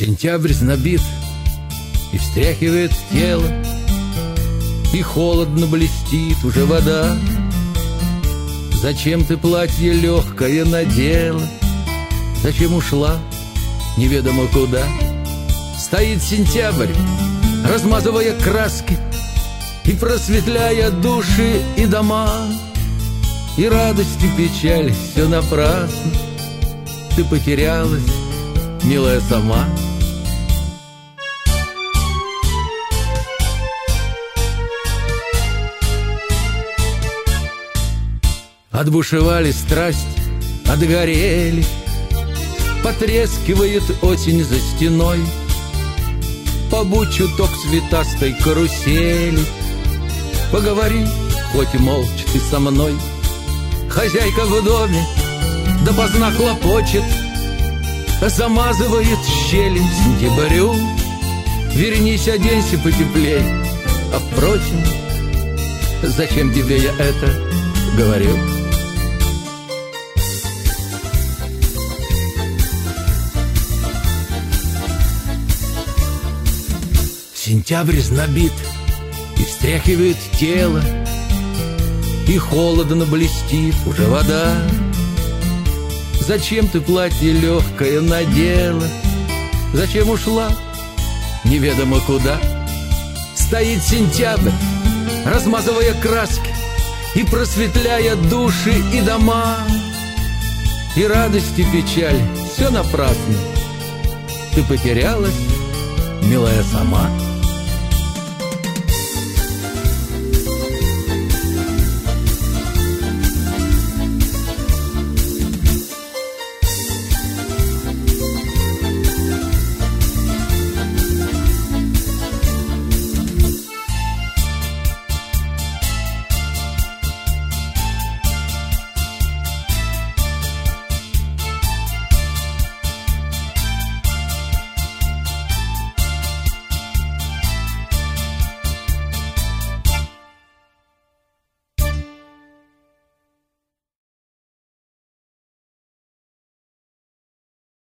Сентябрь знобит и встряхивает тело, и холодно блестит уже вода. Зачем ты платье легкое надела? Зачем ушла неведомо куда? Стоит сентябрь, размазывая краски и просветляя души и дома. И радость и печаль все напрасно. Ты потерялась, милая, сама. Отбушевали страсть, отгорели, потрескивает осень за стеной. Побудь чуток цветастой карусели, поговори, хоть и молча ты со мной. Хозяйка в доме допоздна хлопочет, замазывает щели сентябрю. Вернись, оденься потеплей. А впрочем, зачем тебе я это говорю? Сентябрь знобит и встряхивает тело, и холодно блестит уже вода. Зачем ты платье легкое надела? Зачем ушла неведомо куда? Стоит сентябрь, размазывая краски и просветляя души и дома. И радость, и печаль, все напрасно. Ты потерялась, милая, сама.